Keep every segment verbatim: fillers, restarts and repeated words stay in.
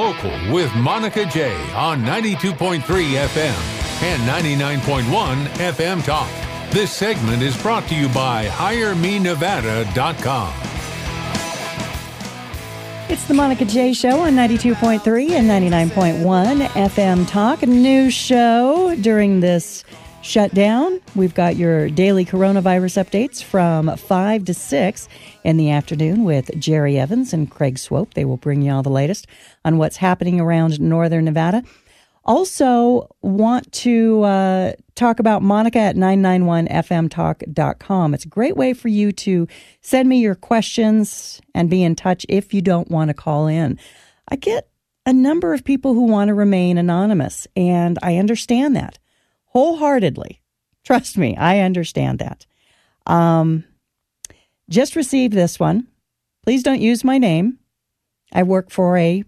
Local with Monica J on ninety-two point three F M and ninety-nine point one F M Talk. This segment is brought to you by hire me nevada dot com. It's the Monica J Show on ninety-two point three and ninety-nine point one F M Talk. A new show during this shutdown. We've got your daily coronavirus updates from five to six in the afternoon with Jerry Evans and Craig Swope. They will bring you all the latest on what's happening around Northern Nevada. Also want to uh, talk about Monica at nine nine one F M talk dot com. It's a great way for you to send me your questions and be in touch if you don't want to call in. I get a number of people who want to remain anonymous, and I understand that wholeheartedly. Trust me, I understand that. Um, just received this one. Please don't use my name. I work for a,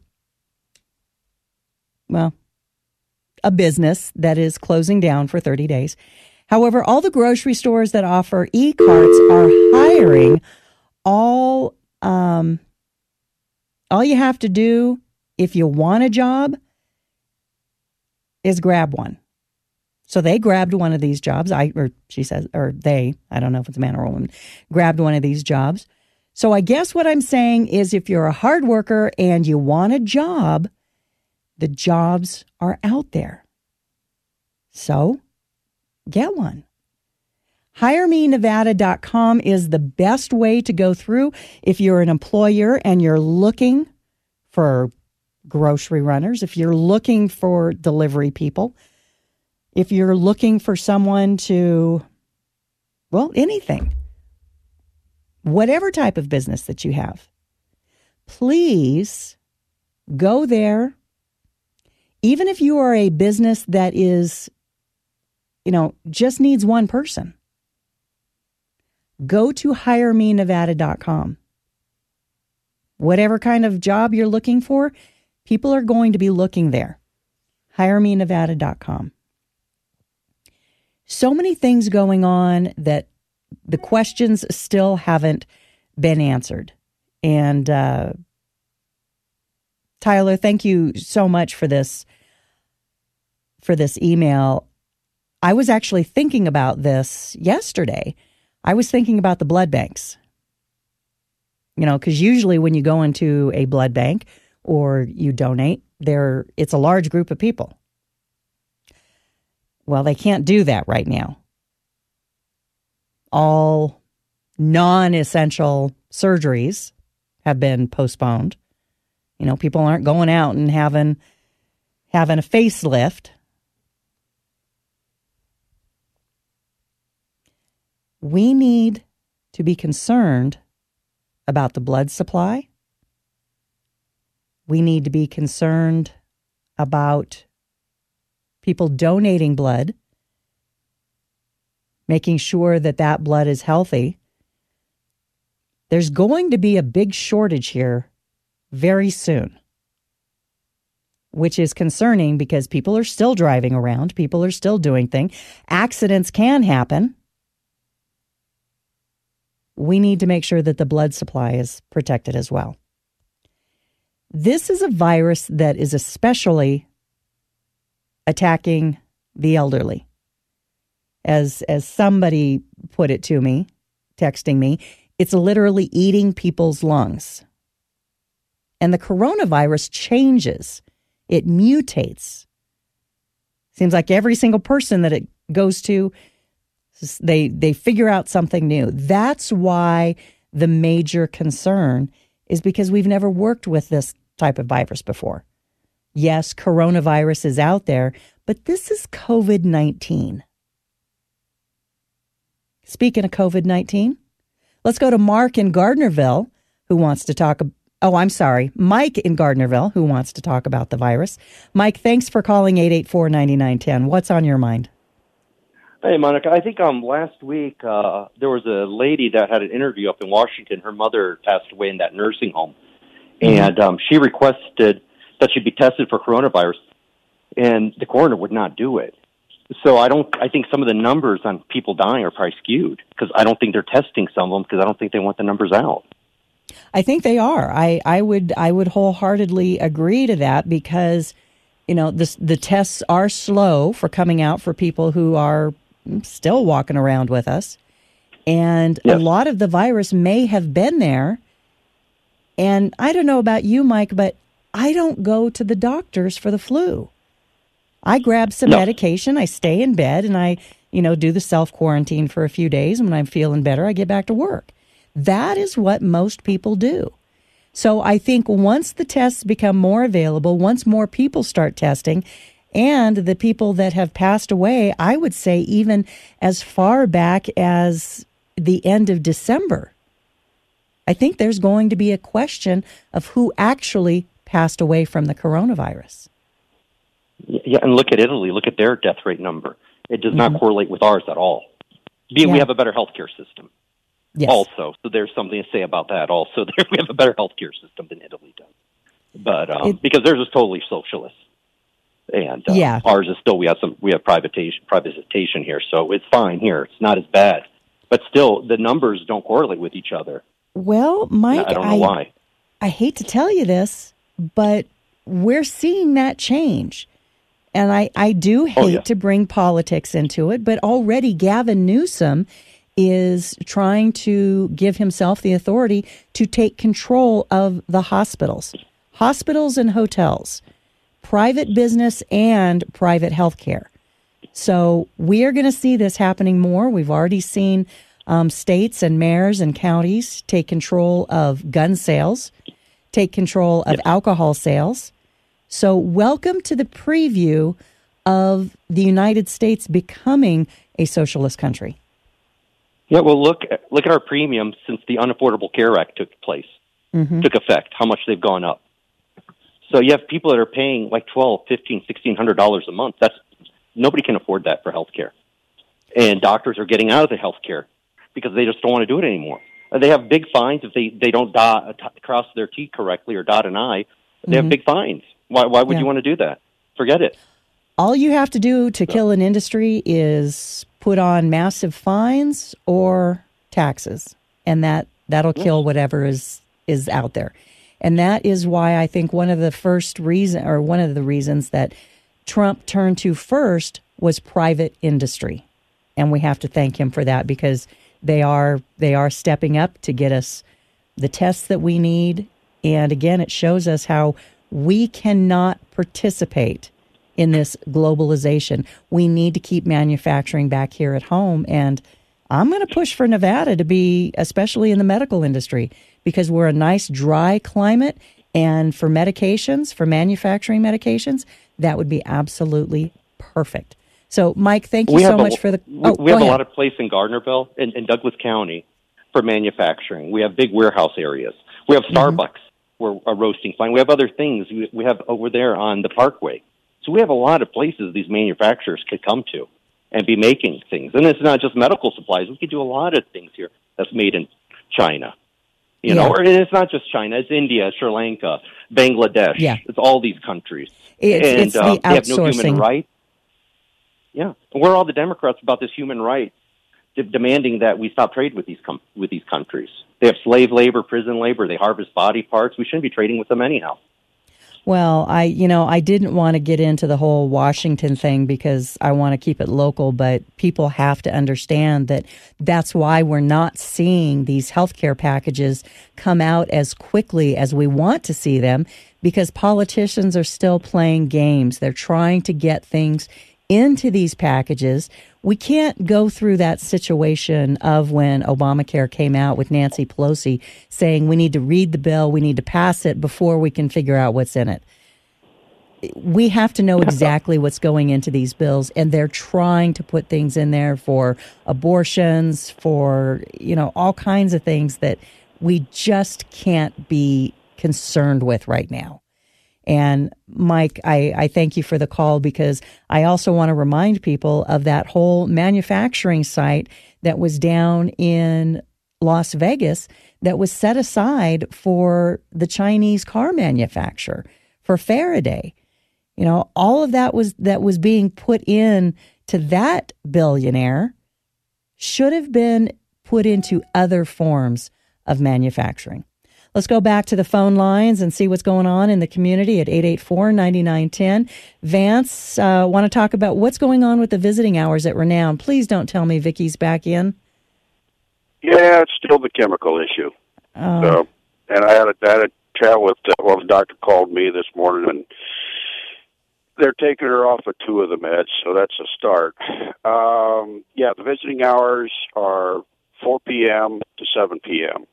well, a business that is closing down for thirty days. However, all the grocery stores that offer e-carts are hiring. All, um, all you have to do if you want a job is grab one. So they grabbed one of these jobs. I, or she says, or they, I don't know if it's a man or a woman, grabbed one of these jobs. So I guess what I'm saying is if you're a hard worker and you want a job, the jobs are out there. So get one. hire me nevada dot com is the best way to go through if you're an employer and you're looking for grocery runners, if you're looking for delivery people, if you're looking for someone to, well, anything, whatever type of business that you have, please go there. Even if you are a business that is, you know, just needs one person, go to hire me nevada dot com. Whatever kind of job you're looking for, people are going to be looking there. hire me nevada dot com. So many things going on that the questions still haven't been answered. And uh, Tyler, thank you so much for this, for this email. I was actually thinking about this yesterday. I was thinking about the blood banks. You know, because usually when you go into a blood bank or you donate, there it's a large group of people. Well, they can't do that right now. All non-essential surgeries have been postponed. You know, people aren't going out and having having a facelift. We need to be concerned about the blood supply. We need to be concerned about people donating blood, making sure that that blood is healthy. There's going to be a big shortage here very soon, which is concerning because people are still driving around. People are still doing things. Accidents can happen. We need to make sure that the blood supply is protected as well. This is a virus that is especially attacking the elderly. As as somebody put it to me, texting me, it's literally eating people's lungs. And the coronavirus changes. It mutates. Seems like every single person that it goes to, they they figure out something new. That's why the major concern is because we've never worked with this type of virus before. Yes, coronavirus is out there, but this is COVID nineteen. Speaking of COVID nineteen, let's go to Mark in Gardnerville, who wants to talk. Oh, I'm sorry. Mike in Gardnerville, who wants to talk about the virus. Mike, thanks for calling eight eight four, nine nine one zero. What's on your mind? Hey, Monica. I think um last week uh, there was a lady that had an interview up in Washington. Her mother passed away in that nursing home, mm-hmm. and um, she requested that she be tested for coronavirus, and the coroner would not do it. So I don't. I think some of the numbers on people dying are probably skewed because I don't think they're testing some of them because I don't think they want the numbers out. I think they are. I, I would I would wholeheartedly agree to that because, you know, the the tests are slow for coming out for people who are still walking around with us. And yes. a lot of the virus may have been there. And I don't know about you, Mike, but I don't go to the doctors for the flu. I grab some no. medication, I stay in bed, and I, you know, do the self-quarantine for a few days. And when I'm feeling better, I get back to work. That is what most people do. So I think once the tests become more available, once more people start testing, and the people that have passed away, I would say even as far back as the end of December, I think there's going to be a question of who actually passed away from the coronavirus. Yeah, and look at Italy. Look at their death rate number. It does not mm-hmm. correlate with ours at all. We yeah. have a better healthcare system. Yes. Also, so there's something to say about that. Also, we have a better healthcare system than Italy does, but um, it, because theirs is totally socialist, and uh, yeah. ours is still we have some we have privatization privatization here, so it's fine here. It's not as bad, but still the numbers don't correlate with each other. Well, Mike, I don't know I, why. I hate to tell you this, but we're seeing that change. And I, I do hate oh, yeah. to bring politics into it, but already Gavin Newsom is trying to give himself the authority to take control of the hospitals, hospitals and hotels, private business and private health care. So we are going to see this happening more. We've already seen um, states and mayors and counties take control of gun sales, take control of yep. alcohol sales. So welcome to the preview of the United States becoming a socialist country. Yeah, well, look look at our premiums since the Unaffordable Care Act took place, mm-hmm. took effect, how much they've gone up. So you have people that are paying like twelve, fifteen, sixteen hundred dollars a month. That's nobody can afford that for health care. And doctors are getting out of the health care because they just don't want to do it anymore. They have big fines if they, they don't dot, cross their T correctly or dot an I. They mm-hmm. have big fines. Why why would yeah. you want to do that? Forget it. All you have to do to so. kill an industry is put on massive fines or taxes, and that, that'll yes. kill whatever is, is out there. And that is why I think one of the first reason, or one of the reasons that Trump turned to first was private industry. And we have to thank him for that because they are they are stepping up to get us the tests that we need. And again, it shows us how we cannot participate in this globalization. We need to keep manufacturing back here at home. And I'm going to push for Nevada to be, especially in the medical industry, because we're a nice dry climate. And for medications, for manufacturing medications, that would be absolutely perfect. So, Mike, thank you so much a, for the... Oh, we have a lot of place in Gardnerville, in, in Douglas County, for manufacturing. We have big warehouse areas. We have Starbucks. Mm-hmm. We're a roasting fine. We have other things we have over there on the Parkway. So we have a lot of places these manufacturers could come to and be making things. And it's not just medical supplies. We could do a lot of things here that's made in China. You yeah. know, or it's not just China. It's India, Sri Lanka, Bangladesh. Yeah. It's all these countries. It's, and it's the uh, outsourcing. They have no human rights. Yeah. And where are all the Democrats about this human rights, de- demanding that we stop trade with these com- with these countries? They have slave labor, prison labor. They harvest body parts. We shouldn't be trading with them anyhow. Well, I, you know, I didn't want to get into the whole Washington thing because I want to keep it local, but people have to understand that that's why we're not seeing these healthcare packages come out as quickly as we want to see them, because politicians are still playing games. They're trying to get things into these packages. We can't go through that situation of when Obamacare came out with Nancy Pelosi saying we need to read the bill, we need to pass it before we can figure out what's in it. We have to know exactly what's going into these bills, and they're trying to put things in there for abortions, for, you know, all kinds of things that we just can't be concerned with right now. And Mike, I, I thank you for the call, because I also want to remind people of that whole manufacturing site that was down in Las Vegas that was set aside for the Chinese car manufacturer, for Faraday. You know, all of that was that was being put in to that billionaire should have been put into other forms of manufacturing. Let's go back to the phone lines and see what's going on in the community at eight eight four, nine nine one zero. Vance, uh, want to talk about what's going on with the visiting hours at Renown. Please don't tell me Vicky's back in. Yeah, it's still the chemical issue. Oh. So, and I had a, I had a chat with, uh, well, the doctor called me this morning, and they're taking her off of two of the meds, so that's a start. Um, yeah, the visiting hours are four p.m. to seven p.m.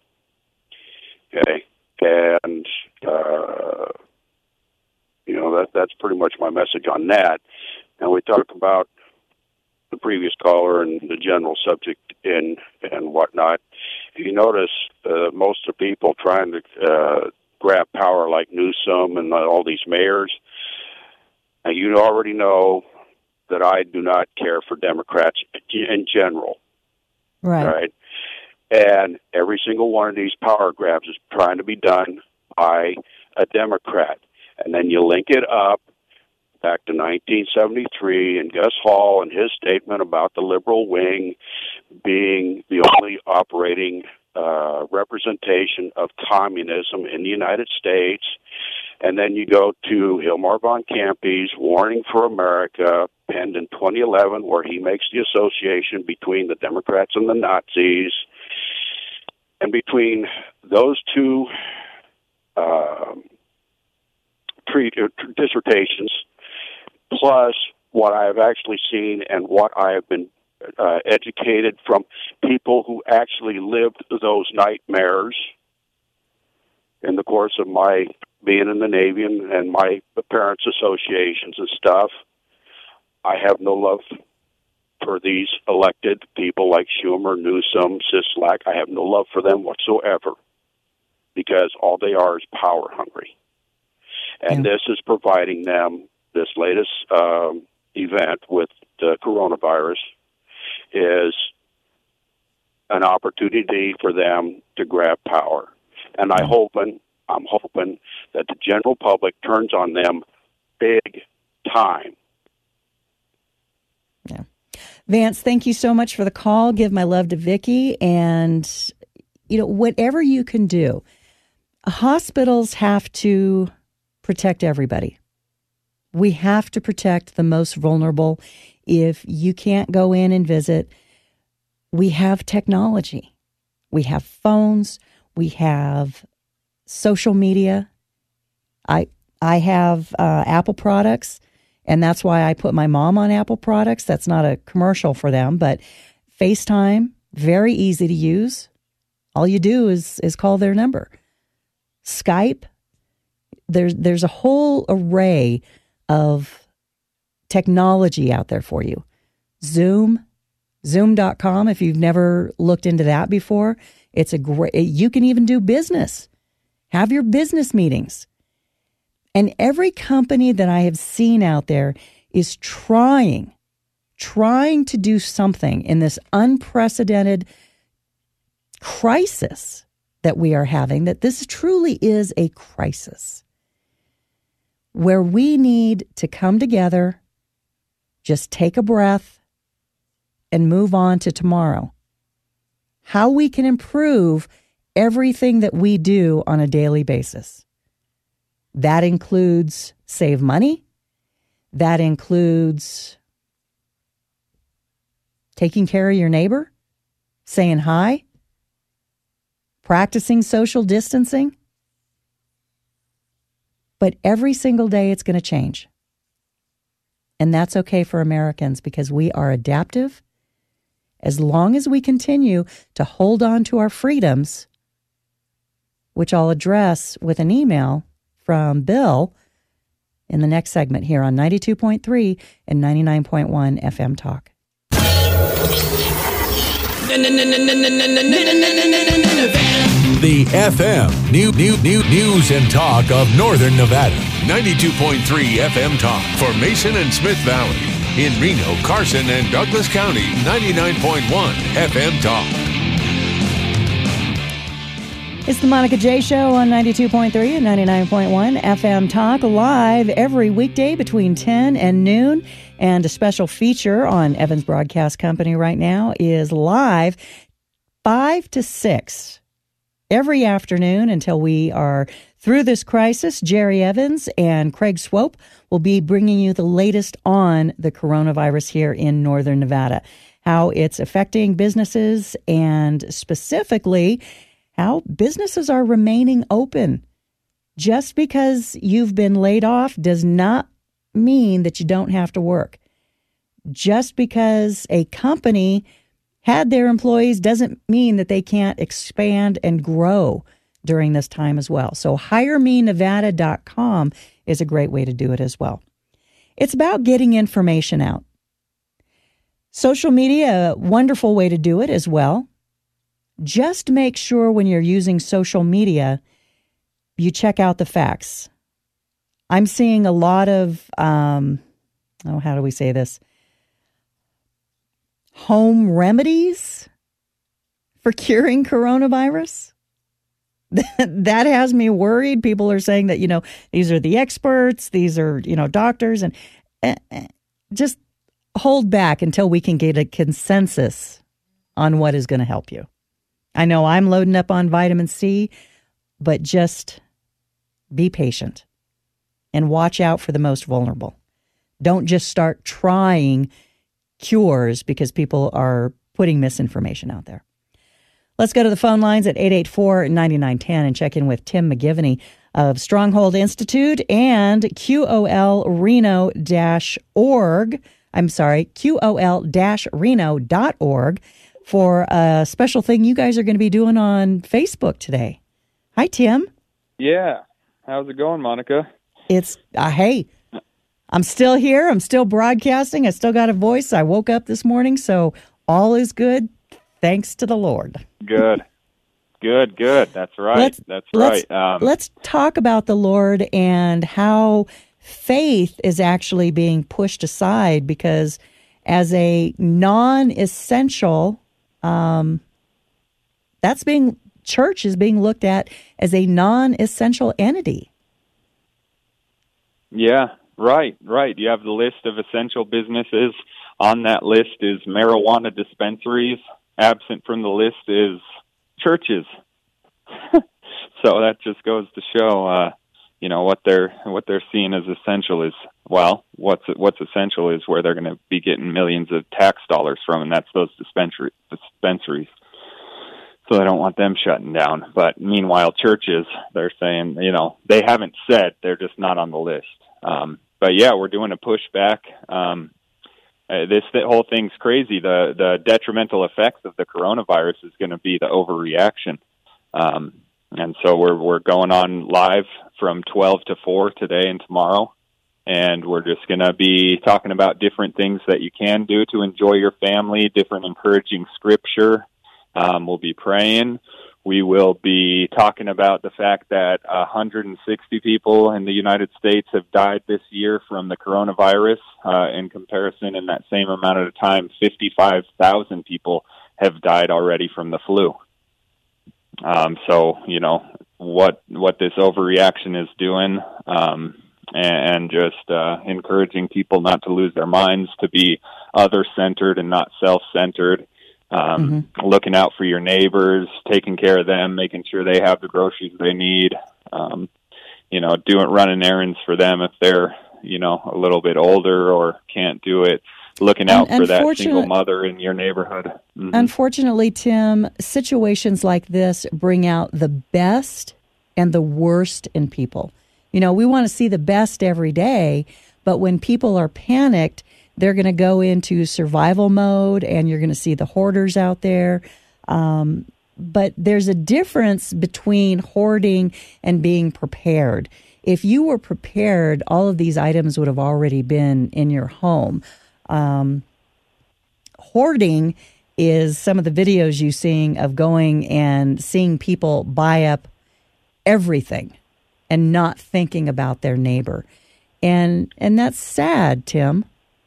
Okay, and uh, you know that that's pretty much my message on that. And we talked about the previous caller and the general subject in and whatnot. You notice uh, most of the people trying to uh, grab power, like Newsom and all these mayors. And you already know that I do not care for Democrats in general. Right. Right. And every single one of these power grabs is trying to be done by a Democrat. And then you link it up back to nineteen seventy-three and Gus Hall and his statement about the liberal wing being the only operating uh, representation of communism in the United States. And then you go to Hilmar von Campe's Warning for America, penned in twenty eleven, where he makes the association between the Democrats and the Nazis. And between those two uh, tre- dissertations, plus what I have actually seen and what I have been uh, educated from people who actually lived those nightmares in the course of my being in the Navy and, and my parents' associations and stuff, I have no love for these elected people like Schumer, Newsom, Sisolak. I have no love for them whatsoever because all they are is power hungry. And yeah. This is providing them, this latest um, event with the coronavirus is an opportunity for them to grab power. And I hoping, I'm hoping that the general public turns on them big time. Yeah. Vance, thank you so much for the call. Give my love to Vicky. And, you know, whatever you can do, hospitals have to protect everybody. We have to protect the most vulnerable. If you can't go in and visit, we have technology. We have phones. We have social media. I I have uh, Apple products, and that's why I put my mom on Apple products. That's not a commercial for them, but FaceTime, very easy to use. All you do is is call their number. Skype, there's there's a whole array of technology out there for you. Zoom, zoom dot com, if you've never looked into that before, it's a great, you can even do business. Have your business meetings. And every company that I have seen out there is trying, trying to do something in this unprecedented crisis that we are having, that this truly is a crisis where we need to come together, just take a breath, and move on to tomorrow. How we can improve everything that we do on a daily basis. That includes save money. That includes taking care of your neighbor, saying hi, practicing social distancing. But every single day it's going to change. And that's okay for Americans because we are adaptive. As long as we continue to hold on to our freedoms, which I'll address with an email from Bill in the next segment here on ninety-two point three and ninety-nine point one F M Talk. The F M new, new, new News and Talk of Northern Nevada. ninety-two point three F M Talk for Mason and Smith Valley. In Reno, Carson, and Douglas County, ninety-nine point one F M Talk. It's the Monica J Show on ninety-two point three and ninety-nine point one F M Talk, live every weekday between ten and noon. And a special feature on Evans Broadcast Company right now is live five to six every afternoon until we are through this crisis. Jerry Evans and Craig Swope will be bringing you the latest on the coronavirus here in Northern Nevada, how it's affecting businesses, and specifically how businesses are remaining open. Just because you've been laid off does not mean that you don't have to work. Just because a company had their employees doesn't mean that they can't expand and grow during this time as well. So hire me nevada dot com is a great way to do it as well. It's about getting information out. Social media, a wonderful way to do it as well. Just make sure when you're using social media, you check out the facts. I'm seeing a lot of, um, oh, how do we say this? Home remedies for curing coronavirus. That has me worried. People are saying that, you know, these are the experts, these are, you know, doctors, and uh, just hold back until we can get a consensus on what is going to help you. I know I'm loading up on vitamin C, but just be patient and watch out for the most vulnerable. Don't just start trying cures because people are putting misinformation out there. Let's go to the phone lines at eight eight four, nine nine one zero and check in with Tim McGivney of Stronghold Institute and Q O L Reno org. I'm sorry, Q O L Reno dot org for a special thing you guys are going to be doing on Facebook today. Hi, Tim. Yeah. How's it going, Monica? It's, uh, hey, I'm still here. I'm still broadcasting. I still got a voice. I woke up this morning, so all is good. Thanks to the Lord. Good. Good, good. That's right. Let's, That's let's, right. Um, let's talk about the Lord and how faith is actually being pushed aside, because as a non-essential, um, that's being, church is being looked at as a non-essential entity. Yeah, right, right. You have the list of essential businesses. On that list is marijuana dispensaries. Absent from the list is churches. So that just goes to show, uh, you know, what they're what they're seeing as essential is, well, what's what's essential is where they're going to be getting millions of tax dollars from, and that's those dispensary, dispensaries. So I don't want them shutting down. But meanwhile, churches, they're saying, you know, they haven't said, they're just not on the list. Um, but yeah, we're doing a pushback. Um, uh, this the whole thing's crazy. The the detrimental effects of the coronavirus is going to be the overreaction. Um, and so we're we're going on live from twelve to four today and tomorrow. And we're just going to be talking about different things that you can do to enjoy your family, different encouraging scripture. Um, we'll be praying. We will be talking about the fact that one hundred sixty people in the United States have died this year from the coronavirus. Uh, in comparison, in that same amount of time, fifty-five thousand people have died already from the flu. Um, so, you know, what what this overreaction is doing, um, and, and just uh, encouraging people not to lose their minds, to be other-centered and not self-centered. Um, mm-hmm. Looking out for your neighbors, taking care of them, making sure they have the groceries they need, um, you know, doing, running errands for them if they're, you know, a little bit older or can't do it, looking out for that single mother in your neighborhood. Mm-hmm. Unfortunately, Tim, situations like this bring out the best and the worst in people. You know, we want to see the best every day, but when people are panicked, they're going to go into survival mode, and you're going to see the hoarders out there. Um, but there's a difference between hoarding and being prepared. If you were prepared, all of these items would have already been in your home. Um, hoarding is some of the videos you're seeing of going and seeing people buy up everything and not thinking about their neighbor. And and that's sad, Tim.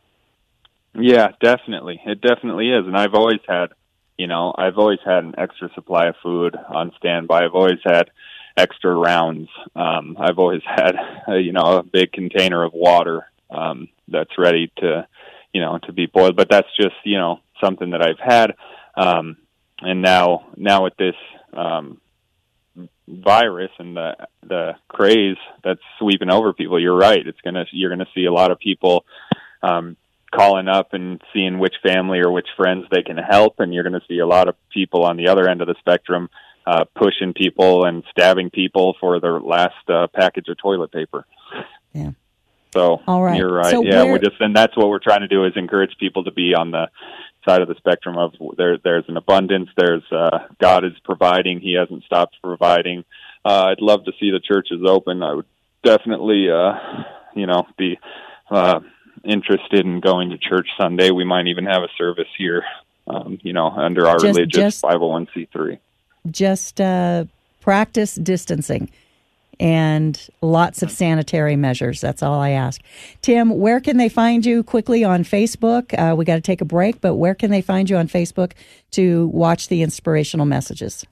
Yeah, definitely. It definitely is. And I've always had, you know, I've always had an extra supply of food on standby. I've always had extra rounds. Um, I've always had, uh, you know, a big container of water um, that's ready to, you know, to be boiled. But that's just, you know, something that I've had. Um, and now, now with this, um, virus and the the craze that's sweeping over people, you're right. It's gonna you're gonna see a lot of people um, calling up and seeing which family or which friends they can help, and you're gonna see a lot of people on the other end of the spectrum uh, pushing people and stabbing people for their last uh, package of toilet paper. Yeah. So All right. You're right. So yeah, we're we're just and that's what we're trying to do is encourage people to be on the side of the spectrum of there. There's an abundance. There's uh, God is providing. He hasn't stopped providing. Uh, I'd love to see the churches open. I would definitely, uh, you know, be uh, interested in going to church Sunday. We might even have a service here, um, you know, under our just, religious just, five oh one c three. Just uh, practice distancing. And lots of sanitary measures. That's all I ask. Tim, where can they find you quickly on Facebook? Uh, we got to take a break, but where can they find you on Facebook to watch the inspirational messages?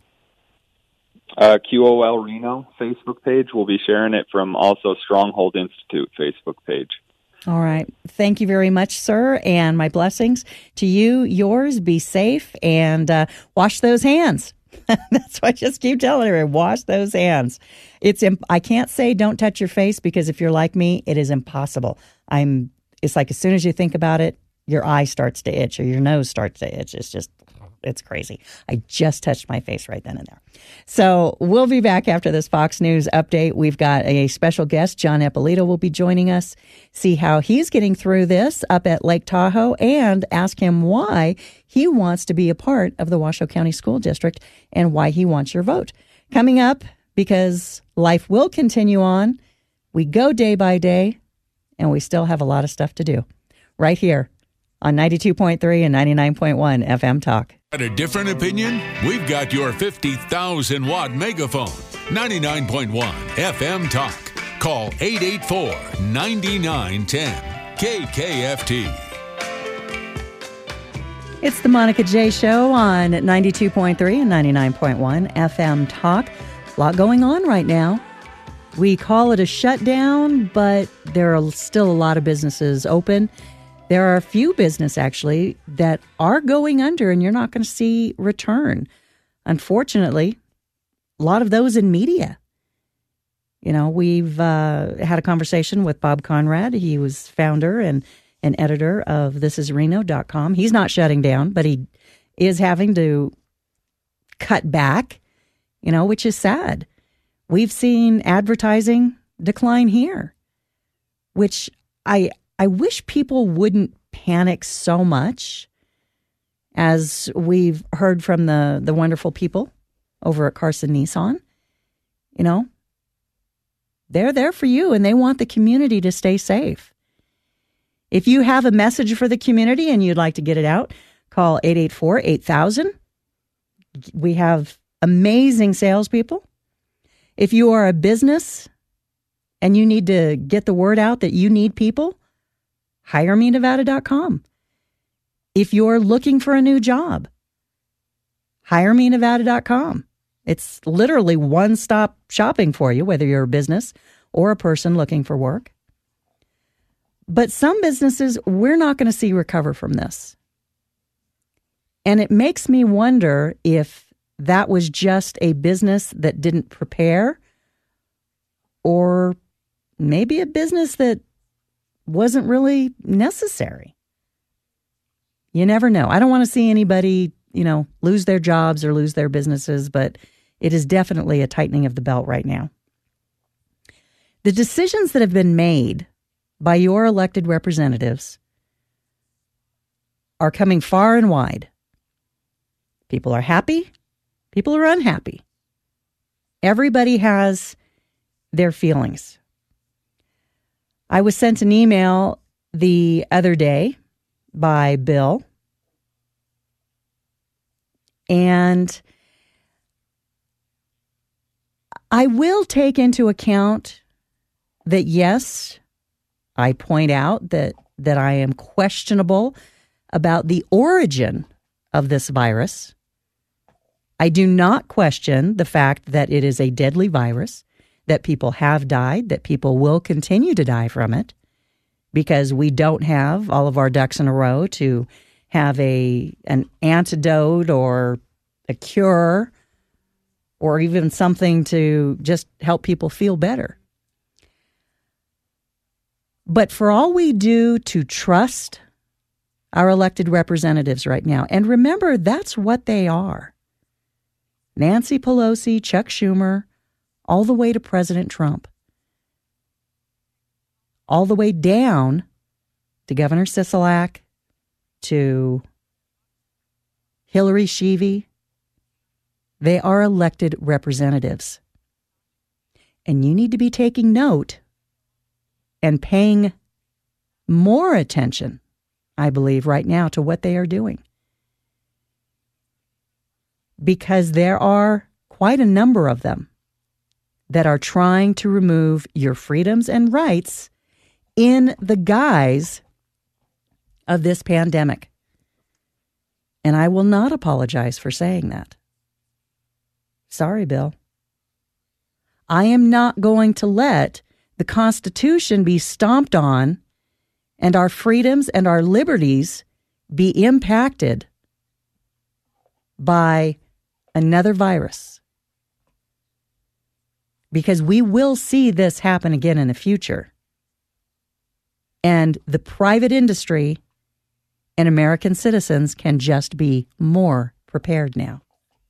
Uh, Q O L Reno Facebook page. We'll be sharing it from also Stronghold Institute Facebook page. All right. Thank you very much, sir, and my blessings to you, yours. Be safe and uh, wash those hands. That's why I just keep telling everyone, wash those hands. It's imp- I can't say don't touch your face because if you're like me, it is impossible. I'm. It's like as soon as you think about it, your eye starts to itch or your nose starts to itch. It's just, it's crazy. I just touched my face right then and there. So we'll be back after this Fox News update. We've got a special guest. John Eppolito will be joining us, see how he's getting through this up at Lake Tahoe, and ask him why he wants to be a part of the Washoe County School District and why he wants your vote. Coming up, because life will continue on, we go day by day, and we still have a lot of stuff to do. Right here on ninety-two point three and ninety-nine point one F M Talk. Got a different opinion? We've got your fifty thousand watt megaphone. ninety-nine point one F M Talk. Call eight eight four, nine nine one zero K K F T. It's the Monica J Show on ninety-two point three and ninety-nine point one F M Talk. A lot going on right now. We call it a shutdown, but there are still a lot of businesses open. There are a few businesses, actually, that are going under, and you're not going to see return. Unfortunately, a lot of those in media. You know, we've uh, had a conversation with Bob Conrad. He was founder and an editor of this is reno dot com. He's not shutting down, but he is having to cut back, you know, which is sad. We've seen advertising decline here, which I I wish people wouldn't panic so much, as we've heard from the, the wonderful people over at Carson Nissan. You know, they're there for you and they want the community to stay safe. If you have a message for the community and you'd like to get it out, call eight eight four, eight thousand. We have amazing salespeople. If you are a business and you need to get the word out that you need people, hire me nevada dot com. If you're looking for a new job, hire me nevada dot com. It's literally one-stop shopping for you, whether you're a business or a person looking for work. But some businesses, we're not going to see recover from this. And it makes me wonder if that was just a business that didn't prepare, or maybe a business that wasn't really necessary. You never know. I don't want to see anybody, you know, lose their jobs or lose their businesses, but it is definitely a tightening of the belt right now. The decisions that have been made by your elected representatives are coming far and wide. People are happy. People are unhappy. Everybody has their feelings. I was sent an email the other day by Bill, and I will take into account that, yes, I point out that, that I am questionable about the origin of this virus. I do not question the fact that it is a deadly virus, that people have died, that people will continue to die from it, because we don't have all of our ducks in a row to have a an antidote or a cure or even something to just help people feel better. But for all we do to trust our elected representatives right now, and remember, that's what they are. Nancy Pelosi, Chuck Schumer, all the way to President Trump, all the way down to Governor Sisolak, to Hillary Sheevy. They are elected representatives. And you need to be taking note and paying more attention, I believe, right now to what they are doing. Because there are quite a number of them that are trying to remove your freedoms and rights in the guise of this pandemic. And I will not apologize for saying that. Sorry, Bill. I am not going to let the Constitution be stomped on and our freedoms and our liberties be impacted by another virus. Because we will see this happen again in the future. And the private industry and American citizens can just be more prepared now.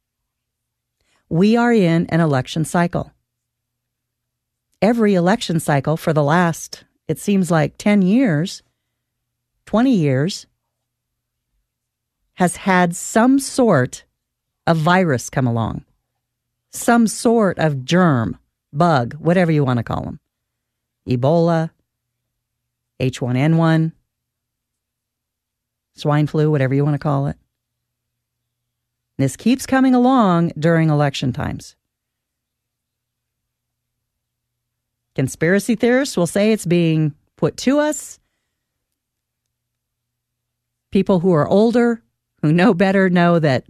We are in an election cycle. Every election cycle for the last, it seems like ten years, twenty years, has had some sort of virus come along. Some sort of germ, bug, whatever you want to call them. Ebola, H one N one, swine flu, whatever you want to call it. This keeps coming along during election times. Conspiracy theorists will say it's being put to us. People who are older, who know better, know that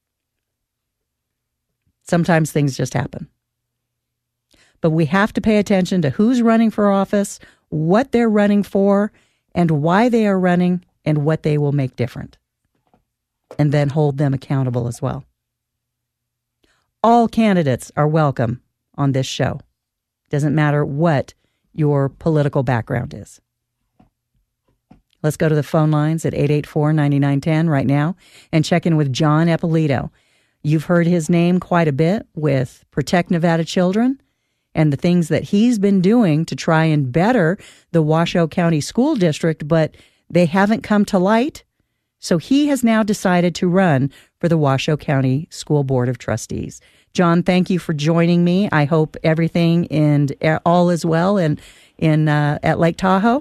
sometimes things just happen. But we have to pay attention to who's running for office, what they're running for, and why they are running, and what they will make different. And then hold them accountable as well. All candidates are welcome on this show. Doesn't matter what your political background is. Let's go to the phone lines at eight eight four, nine nine one zero right now and check in with John Eppolito. You've heard his name quite a bit with Protect Nevada Children and the things that he's been doing to try and better the Washoe County School District, but they haven't come to light. So he has now decided to run for the Washoe County School Board of Trustees. John, thank you for joining me. I hope everything and all is well in, in uh, at Lake Tahoe.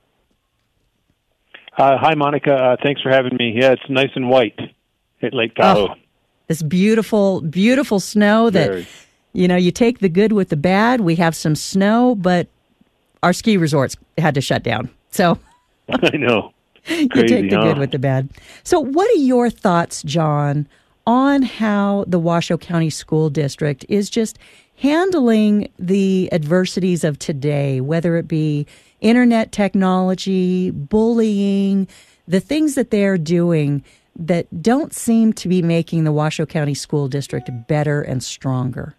Uh, hi, Monica. Uh, thanks for having me. Yeah, it's nice and white at Lake Tahoe. Oh, this beautiful, beautiful snow that, Very. you know, you take the good with the bad. We have some snow, but our ski resorts had to shut down. So I know. You Crazy, take the huh? good with the bad. So what are your thoughts, John, on how the Washoe County School District is just handling the adversities of today, whether it be internet technology, bullying, the things that they're doing that don't seem to be making the Washoe County School District better and stronger?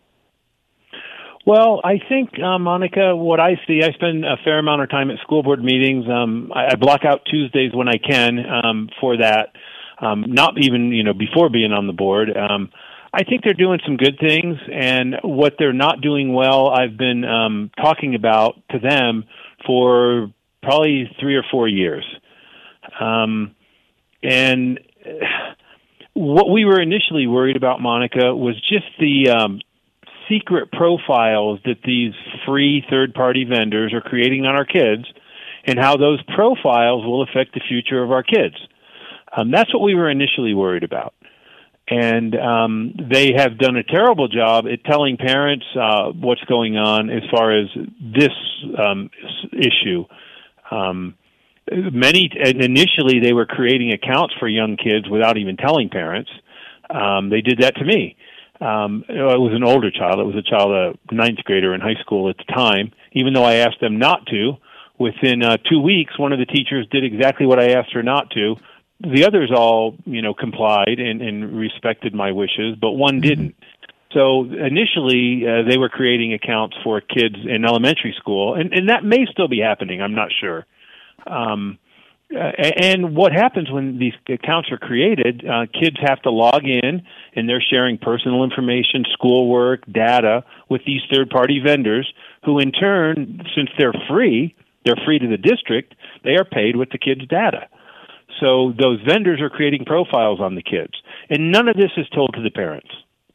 Well, I think, uh, Monica, what I see, I spend a fair amount of time at school board meetings. Um, I, I block out Tuesdays when I can um, for that, um, not even, you know, before being on the board. Um, I think they're doing some good things, and what they're not doing well, I've been um, talking about to them for probably three or four years. Um, and what we were initially worried about, Monica, was just the um, secret profiles that these free third-party vendors are creating on our kids and how those profiles will affect the future of our kids. Um, that's what we were initially worried about. And um, they have done a terrible job at telling parents uh, what's going on as far as this um, issue. Um, many initially they were creating accounts for young kids without even telling parents. Um, they did that to me. Um, it was an older child. It was a child, a ninth grader in high school at the time. Even though I asked them not to, within uh, two weeks, one of the teachers did exactly what I asked her not to. The others all, you know, complied and, and respected my wishes, but one didn't. So initially, uh, they were creating accounts for kids in elementary school, and, and that may still be happening. I'm not sure. Um, uh, and what happens when these accounts are created, uh, kids have to log in, and they're sharing personal information, schoolwork, data with these third-party vendors who, in turn, since they're free, they're free to the district, they are paid with the kids' data. So those vendors are creating profiles on the kids, and none of this is told to the parents.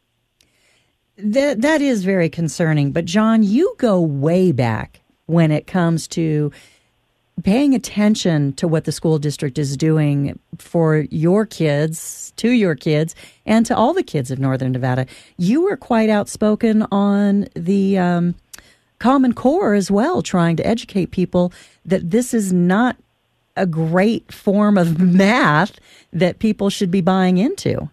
That that is very concerning. But John, you go way back when it comes to paying attention to what the school district is doing for your kids, to your kids, and to all the kids of Northern Nevada. You were quite outspoken on the um, Common Core as well, trying to educate people that this is not a great form of math that people should be buying into.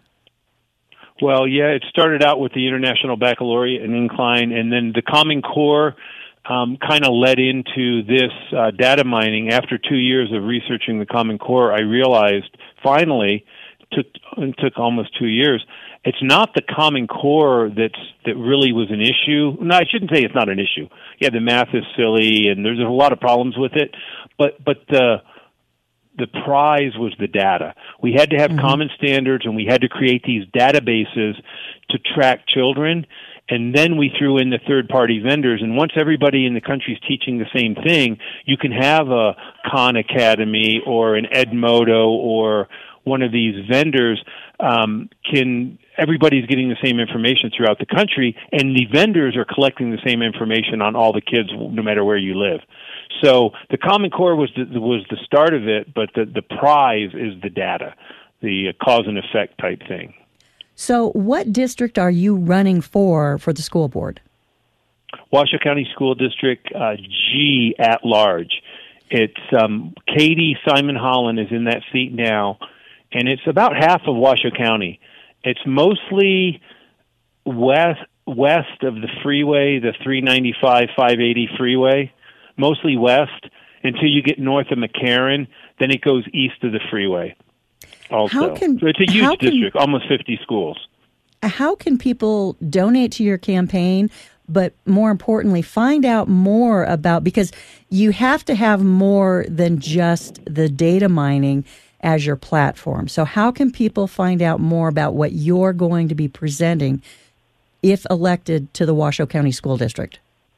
Well, yeah, it started out with the International Baccalaureate and Incline, and then the Common Core um, kind of led into this uh, data mining. After two years of researching the Common Core, I realized finally, took it took almost two years, it's not the Common Core that's that really was an issue. No, I shouldn't say it's not an issue. Yeah, the math is silly, and there's a lot of problems with it, but but the the prize was the data. We had to have mm-hmm. common standards, and we had to create these databases to track children, and then we threw in the third-party vendors. And once everybody in the country is teaching the same thing, you can have a Khan Academy or an Edmodo or one of these vendors um, can everybody's getting the same information throughout the country, and the vendors are collecting the same information on all the kids no matter where you live. So the Common Core was the, was the start of it, but the, the prize is the data, the cause and effect type thing. So what district are you running for for the school board? Washoe County School District uh, G at large. It's um, Katie Simon Holland is in that seat now, and it's about half of Washoe County. It's mostly west west of the freeway, the three ninety-five, five eighty freeway. Mostly west until you get north of McCarran, then it goes east of the freeway also. How can, so it's a huge can, district, almost fifty schools. How can people donate to your campaign, but more importantly, find out more about, because you have to have more than just the data mining as your platform. So how can people find out more about what you're going to be presenting if elected to the Washoe County School District?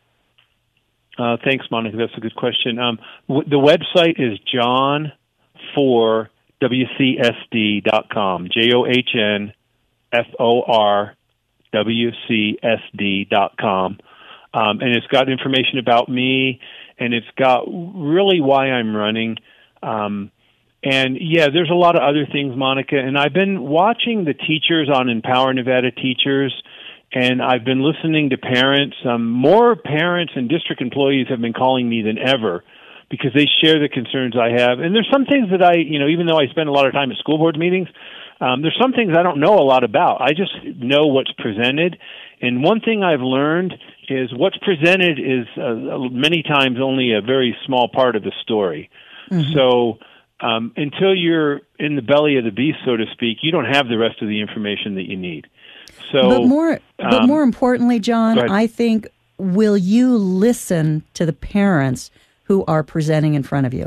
Uh, thanks, Monica. That's a good question. Um, w- the website is john for w c s d dot com, J O H N F O R W C S D dot com. Um, and it's got information about me, and it's got really why I'm running. Um, and, yeah, there's a lot of other things, Monica. And I've been watching the teachers on Empower Nevada Teachers, and I've been listening to parents. Um, more parents and district employees have been calling me than ever because they share the concerns I have. And there's some things that I, you know, even though I spend a lot of time at school board meetings, um, there's some things I don't know a lot about. I just know what's presented. And one thing I've learned is what's presented is uh, many times only a very small part of the story. Mm-hmm. So um, until you're in the belly of the beast, so to speak, you don't have the rest of the information that you need. So, but more, but um, more importantly, John, I think, will you listen to the parents who are presenting in front of you?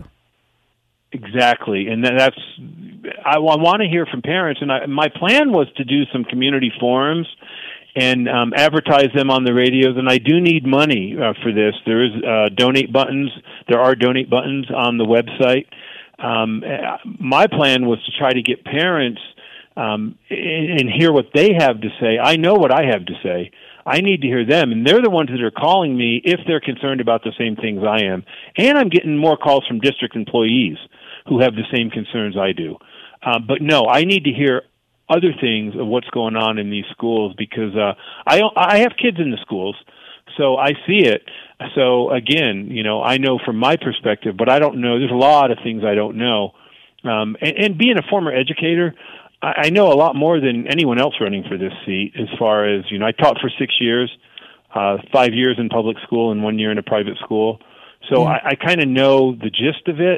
Exactly, and that's I, I want to hear from parents. And I, my plan was to do some community forums and um, advertise them on the radios. And I do need money uh, for this. There is uh, donate buttons. There are donate buttons on the website. Um, my plan was to try to get parents. Um, and hear what they have to say. I know what I have to say. I need to hear them, and they're the ones that are calling me if they're concerned about the same things I am. And I'm getting more calls from district employees who have the same concerns I do. Uh, but no, I need to hear other things of what's going on in these schools because uh, I I have kids in the schools, so I see it. So again, you know, I know from my perspective, but I don't know. There's a lot of things I don't know. Um, and, and being a former educator, I know a lot more than anyone else running for this seat as far as, you know, I taught for six years, uh, five years in public school and one year in a private school. So yeah. I, I kind of know the gist of it,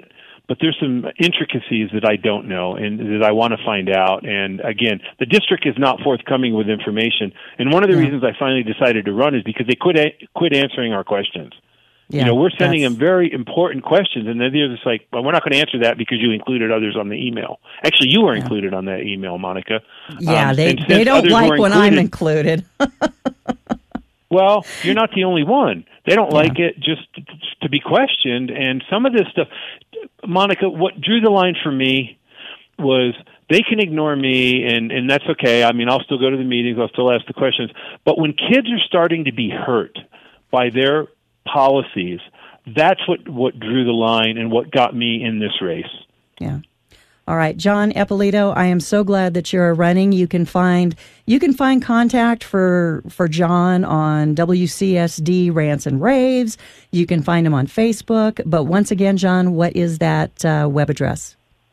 but there's some intricacies that I don't know and that I want to find out. And again, the district is not forthcoming with information. And one of the yeah. reasons I finally decided to run is because they quit a- quit answering our questions. Yeah, you know, we're sending them very important questions, and then they're just like, well, we're not going to answer that because you included others on the email. Actually, you were yeah. included on that email, Monica. Yeah, um, they they don't like when included, I'm included. Well, you're not the only one. They don't yeah. like it just to be questioned, and some of this stuff, Monica, what drew the line for me was they can ignore me, and, and that's okay. I mean, I'll still go to the meetings. I'll still ask the questions. But when kids are starting to be hurt by their policies, that's what, what drew the line and what got me in this race. Yeah. All right, John Eppolito, I am so glad that you're running. You can find you can find contact for for John on W C S D Rants and Raves. You can find him on Facebook. But once again, John, what is that uh, web address?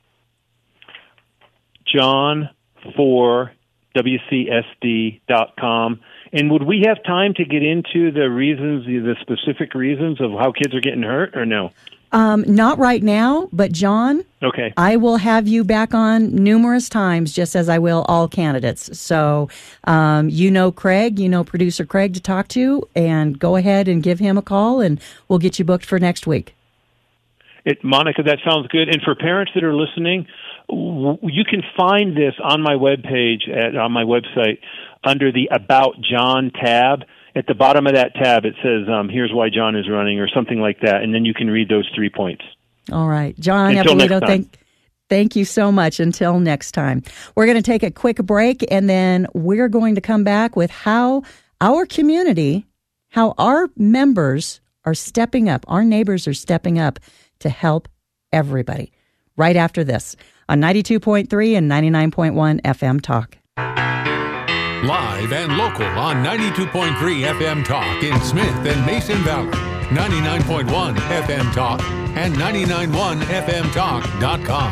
John for W C S D dot com. And would we have time to get into the reasons, the specific reasons of how kids are getting hurt, or no? Um, not right now, but John, okay, I will have you back on numerous times, just as I will all candidates. So um, you know Craig, you know producer Craig to talk to, and go ahead and give him a call, and we'll get you booked for next week. It, Monica, that sounds good. And for parents that are listening, w- you can find this on my webpage, at, on my website, under the About John tab. At the bottom of that tab, it says, um, here's why John is running, or something like that, and then you can read those three points. All right. John Eppolito, thank, thank you so much. Until next time. We're going to take a quick break, and then we're going to come back with how our community, how our members are stepping up, our neighbors are stepping up to help everybody. Right after this, on ninety-two point three and ninety-nine point one F M Talk. Live and local on ninety-two point three F M Talk in Smith and Mason Valley, ninety-nine point one F M Talk, and ninety-nine point one F M talk dot com.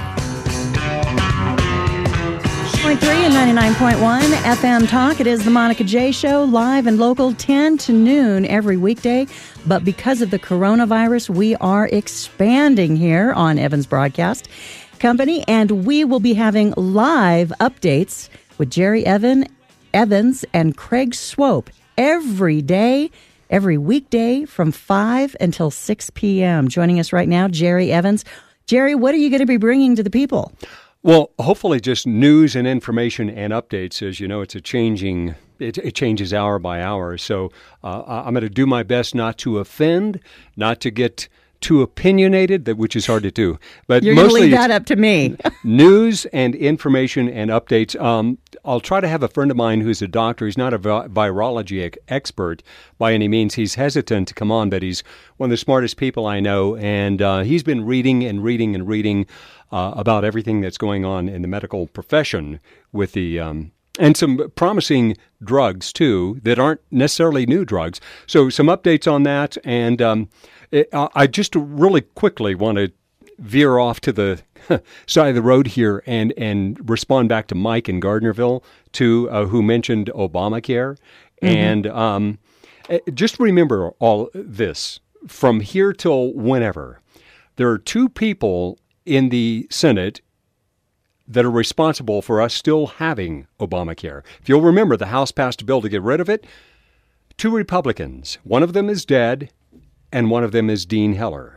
point three and ninety-nine point one F M Talk. It is the Monica J Show, live and local, ten to noon every weekday. But because of the coronavirus, we are expanding here on Evans Broadcast Company, and we will be having live updates with Jerry Evan Evans and Craig Swope every day, every weekday from five until six p.m. Joining us right now, Jerry Evans. Jerry, what are you going to be bringing to the people? Well, hopefully just news and information and updates. As you know, it's a changing, it, it changes hour by hour. So uh, I'm going to do my best not to offend, not to get too opinionated, which is hard to do. But you're going to leave that up to me. News and information and updates. Um, I'll try to have a friend of mine who's a doctor. He's not a vi- virology expert by any means. He's hesitant to come on, but he's one of the smartest people I know. And uh, he's been reading and reading and reading uh, about everything that's going on in the medical profession with the um, and some promising drugs, too, that aren't necessarily new drugs. So some updates on that. And um, it, uh, I just really quickly want to veer off to the side of the road here and, and respond back to Mike in Gardnerville, too, uh, who mentioned Obamacare. Mm-hmm. And um, just remember all this. From here till whenever, there are two people in the Senate that are responsible for us still having Obamacare. If you'll remember, the House passed a bill to get rid of it. Two Republicans. One of them is dead, and one of them is Dean Heller.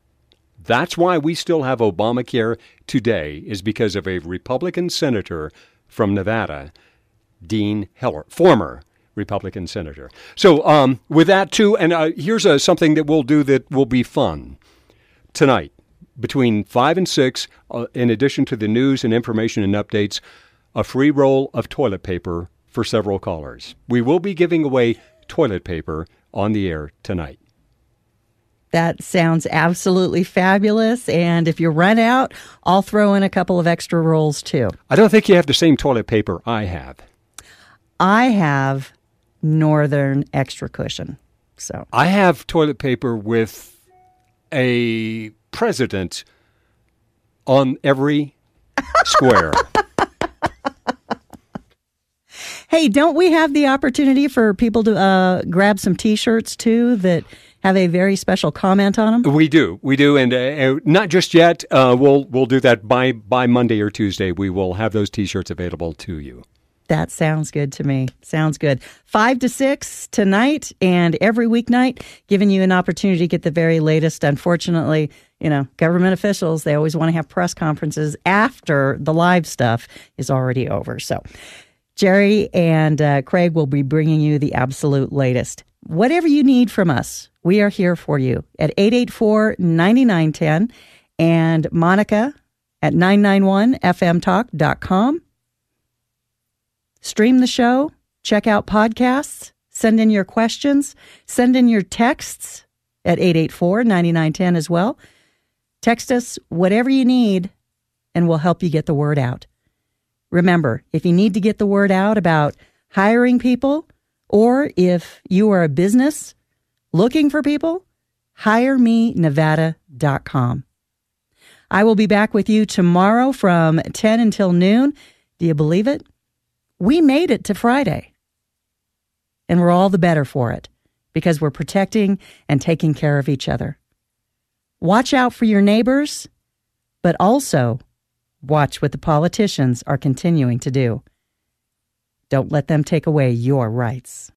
That's why we still have Obamacare today, is because of a Republican senator from Nevada, Dean Heller, former Republican senator. So um, with that, too, and uh, here's uh, something that we'll do that will be fun tonight. Between five and six, uh, in addition to the news and information and updates, a free roll of toilet paper for several callers. We will be giving away toilet paper on the air tonight. That sounds absolutely fabulous. And if you run out, I'll throw in a couple of extra rolls, too. I don't think you have the same toilet paper I have. I have Northern Extra Cushion. So I have toilet paper with a president on every square. Hey, don't we have the opportunity for people to uh, grab some T-shirts, too, that have a very special comment on them? We do. We do. And uh, not just yet. Uh, we'll we'll do that by, by Monday or Tuesday. We will have those T-shirts available to you. That sounds good to me. Sounds good. Five to six tonight and every weeknight, giving you an opportunity to get the very latest. Unfortunately, you know, government officials, they always want to have press conferences after the live stuff is already over. So Jerry and uh, Craig will be bringing you the absolute latest. Whatever you need from us, we are here for you at eight eight four, nine nine one zero and Monica at nine nine one f m talk dot com. Stream the show, check out podcasts, send in your questions, send in your texts at eight eight four, nine nine one zero as well. Text us whatever you need, and we'll help you get the word out. Remember, if you need to get the word out about hiring people, or if you are a business looking for people, hire me nevada dot com. I will be back with you tomorrow from ten until noon. Do you believe it? We made it to Friday, and we're all the better for it because we're protecting and taking care of each other. Watch out for your neighbors, but also watch what the politicians are continuing to do. Don't let them take away your rights.